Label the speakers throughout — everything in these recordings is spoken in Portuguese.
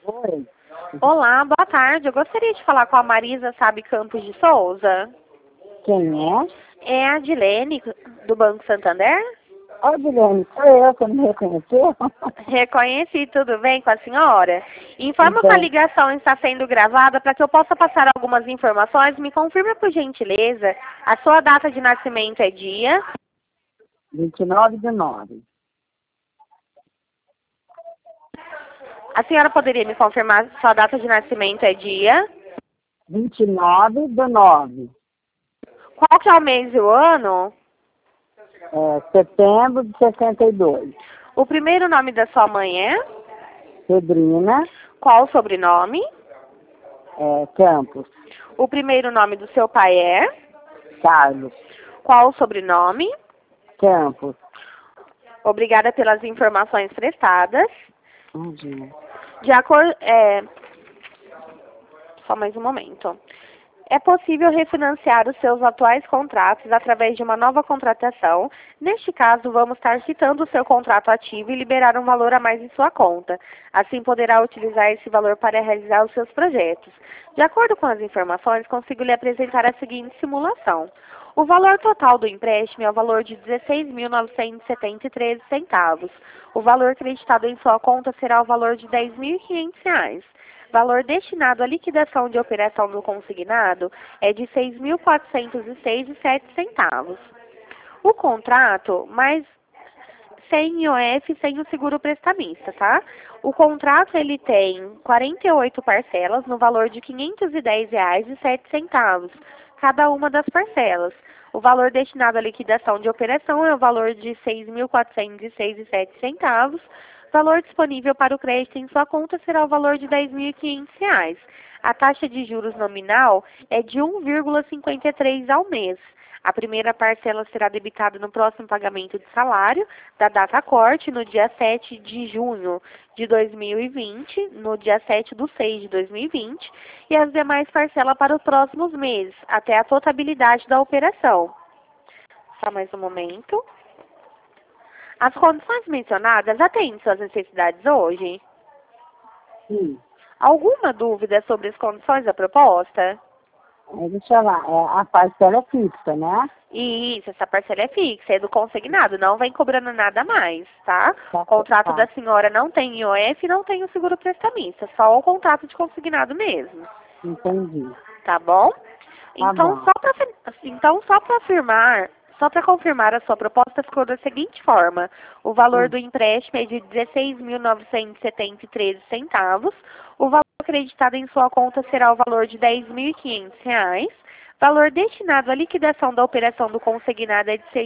Speaker 1: Oi,
Speaker 2: Olá, boa tarde. Eu gostaria de falar com a Marisa Sabe Campos de Souza.
Speaker 1: quem é?
Speaker 2: É a Dilene, do Banco Santander?
Speaker 1: Ô, Guilherme, sou eu, que me reconheceu?
Speaker 2: Reconheci, tudo bem com a senhora? Informo que a
Speaker 1: Então,
Speaker 2: ligação está sendo gravada para que eu possa passar algumas informações. Me confirme, por gentileza, a sua data de nascimento é dia.
Speaker 1: 29/9.
Speaker 2: A senhora poderia me confirmar se sua data de nascimento é dia?
Speaker 1: 29/9.
Speaker 2: Qual que é o mês e o ano?
Speaker 1: Setembro de 62.
Speaker 2: O primeiro nome da sua mãe é?
Speaker 1: Pedrina,
Speaker 2: Qual o sobrenome?
Speaker 1: Campos,
Speaker 2: O primeiro nome do seu pai é?
Speaker 1: Carlos,
Speaker 2: Qual o sobrenome?
Speaker 1: Campos.
Speaker 2: Obrigada pelas informações prestadas.
Speaker 1: Imagina.
Speaker 2: De acordo... Só mais um momento. É possível refinanciar os seus atuais contratos através de uma nova contratação. Neste caso, vamos estar citando o seu contrato ativo e liberar um valor a mais em sua conta. Assim, poderá utilizar esse valor para realizar os seus projetos. De acordo com as informações, consigo lhe apresentar a seguinte simulação. O valor total do empréstimo é o valor de R$ 16.973. O valor creditado em sua conta será o valor de R$ 10.500. Valor destinado à liquidação de operação do consignado é de R$ 6.406,07. O contrato, mais sem IOF, sem o seguro prestamista, tá? O contrato, ele tem 48 parcelas no valor de R$ 510,07, cada uma das parcelas. O valor destinado à liquidação de operação é o valor de R$ 6.406,07. Valor disponível para o crédito em sua conta será o valor de R$ 10.500. A taxa de juros nominal é de 1,53 ao mês. A primeira parcela será debitada no próximo pagamento de salário da data corte, no dia 7 de junho de 2020, no dia 7/6 de 2020, e as demais parcelas para os próximos meses, até a totalidade da operação. Só mais um momento. As condições mencionadas atendem suas necessidades hoje?
Speaker 1: Sim.
Speaker 2: Alguma dúvida sobre as condições da proposta?
Speaker 1: Deixa eu lá, a parcela é fixa, né?
Speaker 2: Isso, essa parcela é fixa, é do consignado, não vem cobrando nada mais, tá?
Speaker 1: Tá,
Speaker 2: O contrato
Speaker 1: tá.
Speaker 2: da senhora não tem IOF e não tem o seguro prestamista, só o contrato de consignado mesmo,
Speaker 1: Entendi.
Speaker 2: tá bom?
Speaker 1: Tá
Speaker 2: Então,
Speaker 1: bom.
Speaker 2: só para afirmar, só para confirmar a sua proposta ficou da seguinte forma: o valor
Speaker 1: Hum.
Speaker 2: do empréstimo é de R$ 16.973. O valor acreditado em sua conta será o valor de R$ 10.500. Valor destinado à liquidação da operação do consignado é de R$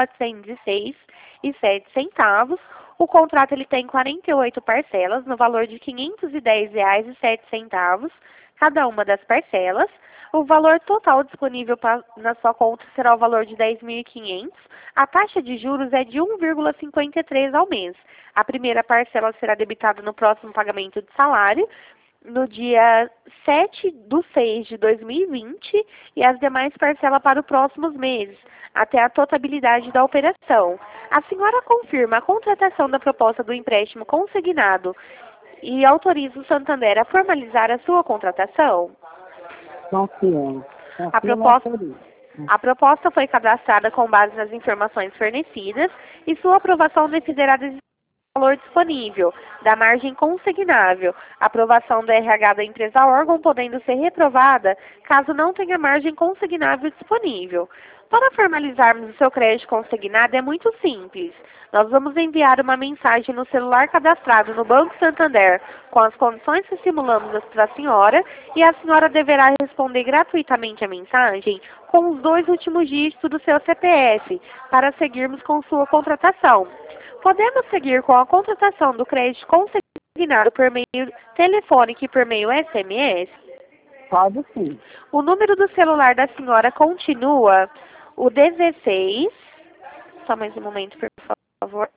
Speaker 2: 6.406,07. O contrato ele tem 48 parcelas no valor de R$ 510,07, cada uma das parcelas. O valor total disponível na sua conta será o valor de 10.500. A taxa de juros é de 1,53 ao mês. A primeira parcela será debitada no próximo pagamento de salário, no dia 7/6 de 2020, e as demais parcelas para os próximos meses, até a totalidade da operação. A senhora confirma a contratação da proposta do empréstimo consignado e autoriza o Santander a formalizar a sua contratação?
Speaker 1: Confio.
Speaker 2: A
Speaker 1: Confio na
Speaker 2: proposta,
Speaker 1: autoria.
Speaker 2: a proposta foi cadastrada com base nas informações fornecidas e sua aprovação dependerá do valor disponível, da margem consignável, aprovação do RH da empresa órgão podendo ser reprovada caso não tenha margem consignável disponível. Para formalizarmos o seu crédito consignado é muito simples. Nós vamos enviar uma mensagem no celular cadastrado no Banco Santander com as condições que simulamos para a senhora, e a senhora deverá responder gratuitamente a mensagem com os 2 últimos dígitos do seu CPF para seguirmos com sua contratação. Podemos seguir com a contratação do crédito consignado por meio telefônico e por meio SMS?
Speaker 1: Pode sim.
Speaker 2: O número do celular da senhora continua o 16. Só mais um momento, por favor.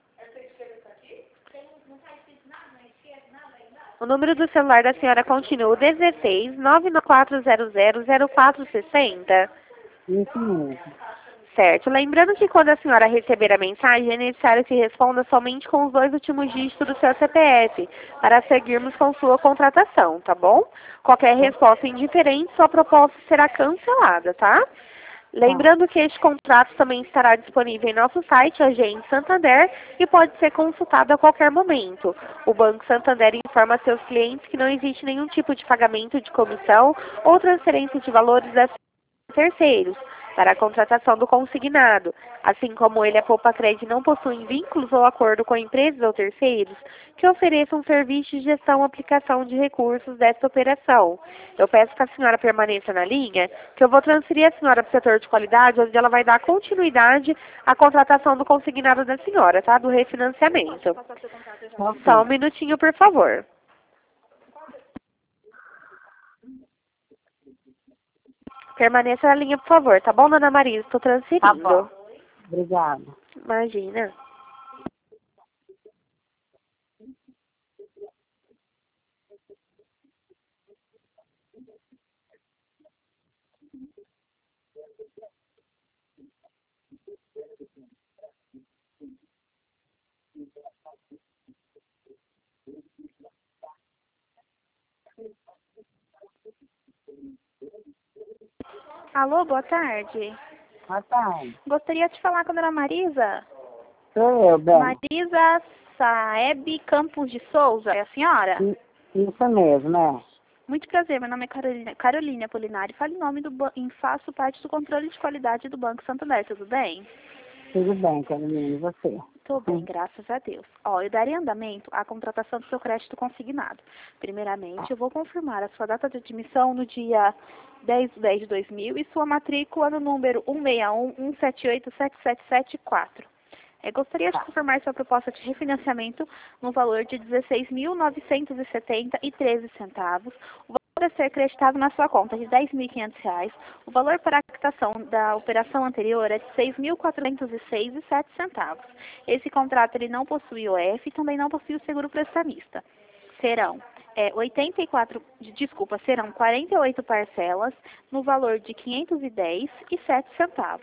Speaker 2: O número do celular da senhora continua o 16 994000460.
Speaker 1: Isso mesmo.
Speaker 2: Certo. Lembrando que quando a senhora receber a mensagem, é necessário que responda somente com os 2 últimos dígitos do seu CPF, para seguirmos com sua contratação, tá bom? Qualquer resposta indiferente, sua proposta será cancelada, tá? Lembrando que este contrato também estará disponível em nosso site, Agente Santander, e pode ser consultado a qualquer momento. O Banco Santander informa seus clientes que não existe nenhum tipo de pagamento de comissão ou transferência de valores a terceiros para a contratação do consignado, assim como ele, a Poupa-Cred, não possuem vínculos ou acordo com empresas ou terceiros que ofereçam serviço de gestão ou aplicação de recursos desta operação. Eu peço que a senhora permaneça na linha, que eu vou transferir a senhora para o setor de qualidade, onde ela vai dar continuidade à contratação do consignado da senhora, tá? Do refinanciamento. Só um minutinho, por favor. Permaneça na linha, por favor, tá bom, dona Marisa? Estou transferindo.
Speaker 1: Tá bom. Obrigada.
Speaker 2: Imagina.
Speaker 3: Alô, boa tarde.
Speaker 1: Boa tarde.
Speaker 3: Gostaria de falar com a dona Marisa.
Speaker 1: Sou eu, bem.
Speaker 3: Marisa Saeb Campos de Souza, é a senhora?
Speaker 1: Isso mesmo, né?
Speaker 3: Muito prazer, meu nome é Carolina Apolinari. Falo em nome e faço parte do controle de qualidade do Banco Santander, tudo bem?
Speaker 1: Tudo bem, Carolina, e você?
Speaker 3: Tô bem, graças a Deus. Ó, eu darei andamento à contratação do seu crédito consignado. Primeiramente, eu vou confirmar a sua data de admissão no dia 10/10/2000 e sua matrícula no número 161178774. Gostaria de confirmar sua proposta de refinanciamento no valor de R$ 16.970,13. O valor a ser creditado na sua conta é de R$ 10.500. O valor para a quitação da operação anterior é de R$ 6.406,07. Esse contrato ele não possui OF e também não possui o seguro prestamista. Serão 48 parcelas no valor de R$ 510,07.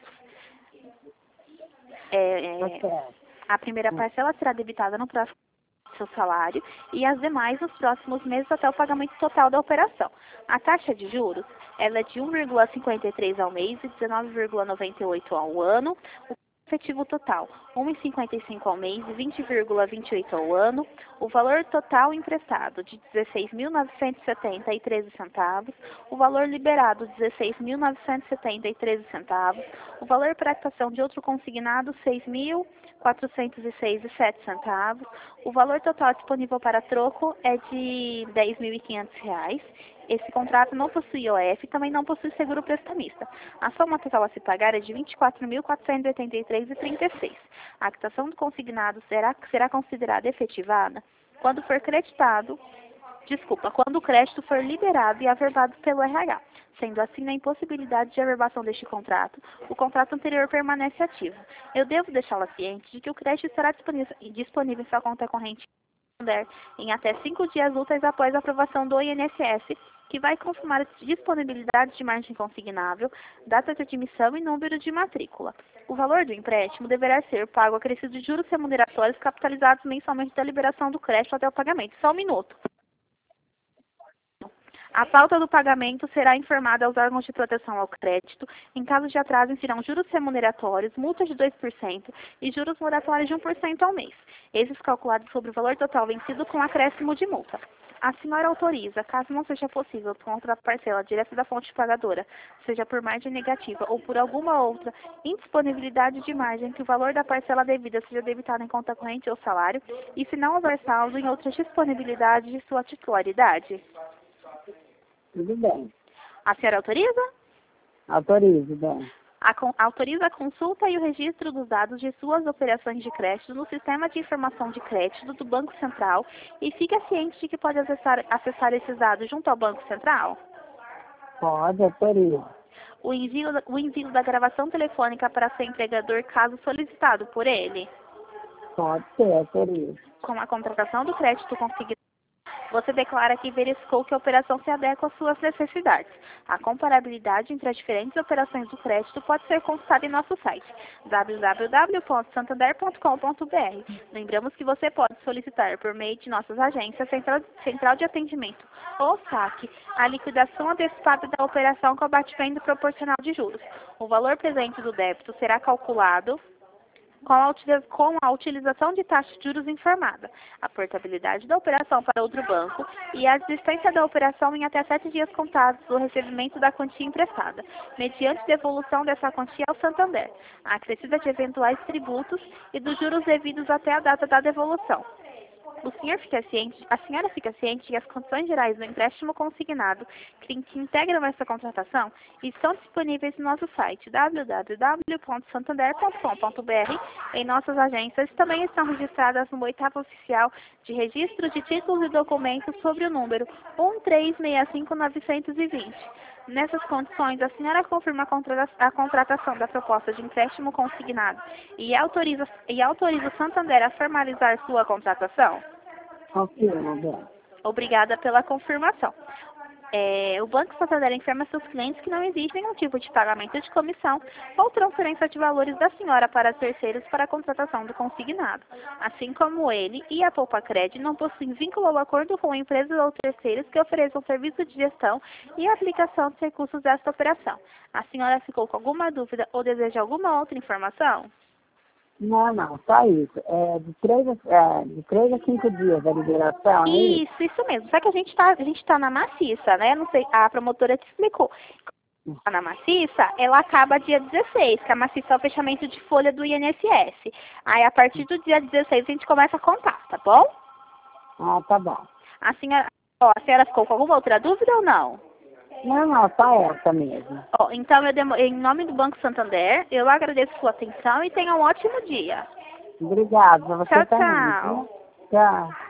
Speaker 3: A primeira parcela será debitada no próximo do seu salário e as demais nos próximos meses até o pagamento total da operação. A taxa de juros ela é de 1,53 ao mês e 19,98 ao ano. O efetivo total, 1,55 ao mês e 20,28 ao ano. O valor total emprestado, de R$ 16.970,13. O valor liberado, R$ 16.970,13. O valor para a quitação de outro consignado, R$ 6.406,07. O valor total disponível para troco é de R$ 10.500. Esse contrato não possui OF e também não possui seguro prestamista. A soma total a se pagar é de R$ 24.483,36. A quitação do consignado será considerada efetivada quando o crédito for liberado e averbado pelo RH. Sendo assim, na impossibilidade de averbação deste contrato, o contrato anterior permanece ativo. Eu devo deixá-la ciente de que o crédito estará disponível em sua conta corrente em até 5 dias úteis após a aprovação do INSS, que vai confirmar a disponibilidade de margem consignável, data de admissão e número de matrícula. O valor do empréstimo deverá ser pago acrescido de juros remuneratórios capitalizados mensalmente da liberação do crédito até o pagamento. Só um minuto. A pauta do pagamento será informada aos órgãos de proteção ao crédito. Em caso de atraso, incidirão juros remuneratórios, multa de 2% e juros moratórios de 1% ao mês. Esses calculados sobre o valor total vencido com acréscimo de multa. A senhora autoriza, caso não seja possível, contra a parcela direta da fonte pagadora, seja por margem negativa ou por alguma outra indisponibilidade de margem, que o valor da parcela devida seja debitado em conta corrente ou salário, e se não houver saldo em outra disponibilidade de sua titularidade.
Speaker 1: Tudo bem.
Speaker 3: A senhora autoriza?
Speaker 1: Autorizo, bem.
Speaker 3: Autoriza a consulta e o registro dos dados de suas operações de crédito no Sistema de Informação de Crédito do Banco Central e fica ciente de que pode acessar esses dados junto ao Banco Central?
Speaker 1: Pode, autorizo.
Speaker 3: O envio da gravação telefônica para seu empregador, caso solicitado por ele?
Speaker 1: Pode ser, autorizo.
Speaker 3: Com a contratação do crédito consignado, Você declara que verificou que a operação se adequa às suas necessidades. A comparabilidade entre as diferentes operações do crédito pode ser consultada em nosso site www.santander.com.br. Lembramos que você pode solicitar por meio de nossas agências, central de atendimento ou saque, a liquidação antecipada da operação com abatimento proporcional de juros. O valor presente do débito será calculado com a utilização de taxa de juros informada, a portabilidade da operação para outro banco e a existência da operação em até 7 dias contados do recebimento da quantia emprestada, mediante devolução dessa quantia ao Santander, acrescida de eventuais tributos e dos juros devidos até a data da devolução. A senhora fica ciente que as condições gerais do empréstimo consignado que integram essa contratação estão disponíveis no nosso site www.santander.com.br. Em nossas agências também estão registradas no boletim oficial de registro de títulos e documentos sobre o número 1365920. Nessas condições, a senhora confirma a contratação da proposta de empréstimo consignado e autoriza o Santander a formalizar sua contratação?
Speaker 1: Confirmo, bem.
Speaker 3: Obrigada pela confirmação. O Banco Santander informa a seus clientes que não existe nenhum tipo de pagamento de comissão ou transferência de valores da senhora para terceiros para a contratação do consignado. Assim como ele e a Poupacred não possuem vínculo ou acordo com empresas ou terceiros que ofereçam serviço de gestão e aplicação dos recursos desta operação. A senhora ficou com alguma dúvida ou deseja alguma outra informação?
Speaker 1: Não, só isso. De 3 a 5 dias a liberação, é isso?
Speaker 3: Isso mesmo. Só que a gente tá na maciça, né? Não sei, a promotora te explicou. Na maciça, ela acaba dia 16, que a maciça é o fechamento de folha do INSS. Aí, a partir do dia 16, a gente começa a contar, tá bom?
Speaker 1: Ah, tá bom.
Speaker 3: A senhora ficou com alguma outra dúvida ou não?
Speaker 1: Não, só essa mesmo.
Speaker 3: Então, em nome do Banco Santander, eu agradeço sua atenção e tenha um ótimo dia.
Speaker 1: Obrigada, você
Speaker 3: Tchau,
Speaker 1: também.
Speaker 3: tchau.
Speaker 1: Tchau.